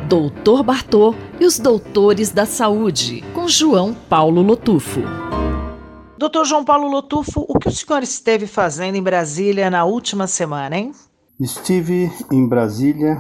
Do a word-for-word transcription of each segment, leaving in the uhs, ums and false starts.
doutor Bartô e os doutores da saúde, com João Paulo Lotufo. doutor João Paulo Lotufo, o que o senhor esteve fazendo em Brasília na última semana, hein? Estive em Brasília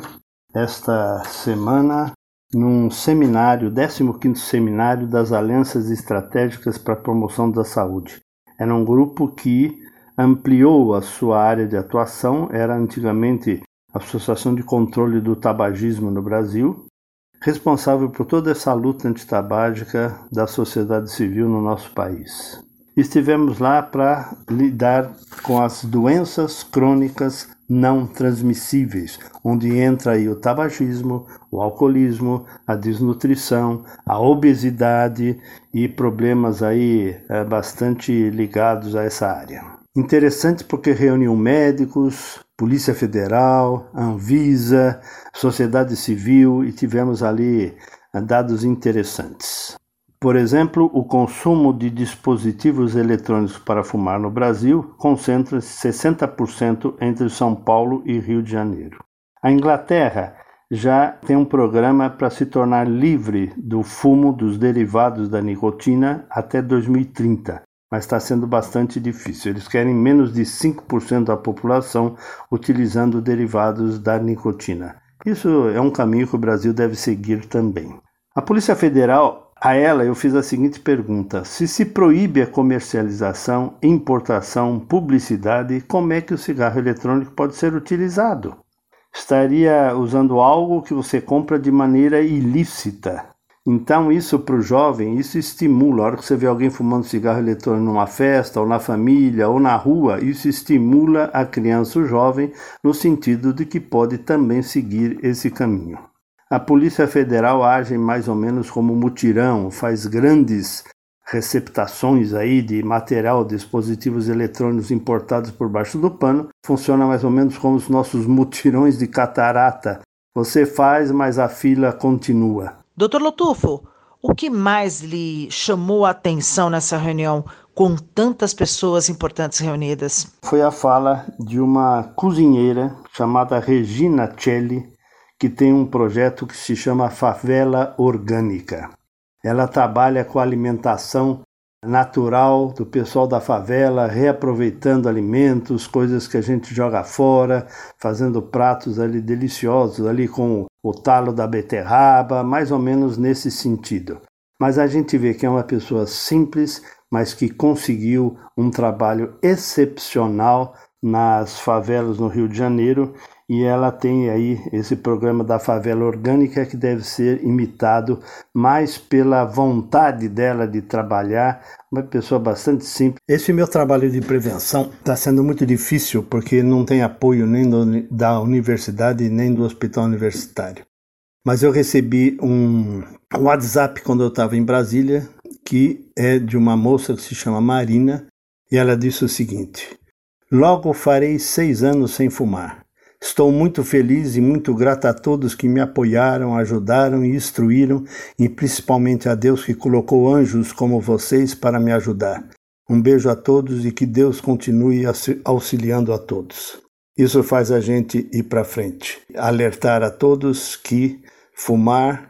esta semana num seminário, décimo quinto Seminário das Alianças Estratégicas para a Promoção da Saúde. Era um grupo que ampliou a sua área de atuação, era antigamente a Associação de Controle do Tabagismo no Brasil, responsável por toda essa luta antitabágica da sociedade civil no nosso país. Estivemos lá para lidar com as doenças crônicas não transmissíveis, onde entra aí o tabagismo, o alcoolismo, a desnutrição, a obesidade e problemas aí é, bastante ligados a essa área. Interessante porque reuniu médicos, Polícia Federal, Anvisa, sociedade civil e tivemos ali dados interessantes. Por exemplo, o consumo de dispositivos eletrônicos para fumar no Brasil concentra-se sessenta por cento entre São Paulo e Rio de Janeiro. A Inglaterra já tem um programa para se tornar livre do fumo dos derivados da nicotina até dois mil e trinta, mas está sendo bastante difícil. Eles querem menos de cinco por cento da população utilizando derivados da nicotina. Isso é um caminho que o Brasil deve seguir também. A Polícia Federal, a ela eu fiz a seguinte pergunta: se se proíbe a comercialização, importação, publicidade, como é que o cigarro eletrônico pode ser utilizado? Estaria usando algo que você compra de maneira ilícita. Então isso para o jovem, isso estimula. A hora que você vê alguém fumando cigarro eletrônico numa festa, ou na família, ou na rua, isso estimula a criança ou jovem no sentido de que pode também seguir esse caminho. A Polícia Federal age mais ou menos como mutirão, faz grandes receptações aí de material, dispositivos eletrônicos importados por baixo do pano. Funciona mais ou menos como os nossos mutirões de catarata. Você faz, mas a fila continua. doutor Lotufo, o que mais lhe chamou a atenção nessa reunião com tantas pessoas importantes reunidas? Foi a fala de uma cozinheira chamada Regina Celli, que tem um projeto que se chama Favela Orgânica. Ela trabalha com a alimentação natural do pessoal da favela, reaproveitando alimentos, coisas que a gente joga fora, fazendo pratos ali deliciosos, ali com o talo da beterraba, mais ou menos nesse sentido. Mas a gente vê que é uma pessoa simples, mas que conseguiu um trabalho excepcional nas favelas no Rio de Janeiro, e ela tem aí esse programa da Favela Orgânica que deve ser imitado mais pela vontade dela de trabalhar, uma pessoa bastante simples. Esse meu trabalho de prevenção está sendo muito difícil porque não tem apoio nem do, da universidade nem do hospital universitário. Mas eu recebi um WhatsApp quando eu estava em Brasília, que é de uma moça que se chama Marina, e ela disse o seguinte: logo farei seis anos sem fumar. Estou muito feliz e muito grata a todos que me apoiaram, ajudaram e instruíram, e principalmente a Deus que colocou anjos como vocês para me ajudar. Um beijo a todos e que Deus continue auxiliando a todos. Isso faz a gente ir para frente. Alertar a todos que fumar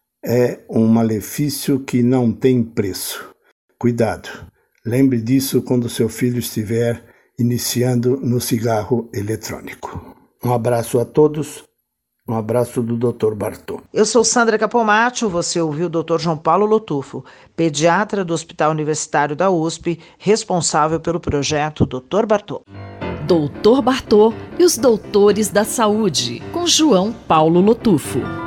é um malefício que não tem preço. Cuidado. Lembre disso quando seu filho estiver iniciando no cigarro eletrônico. Um abraço a todos, um abraço do doutor Bartô. Eu sou Sandra Capomatto, você ouviu o doutor João Paulo Lotufo, pediatra do Hospital Universitário da U S P, responsável pelo projeto doutor Bartô. doutor Bartô e os doutores da saúde, com João Paulo Lotufo.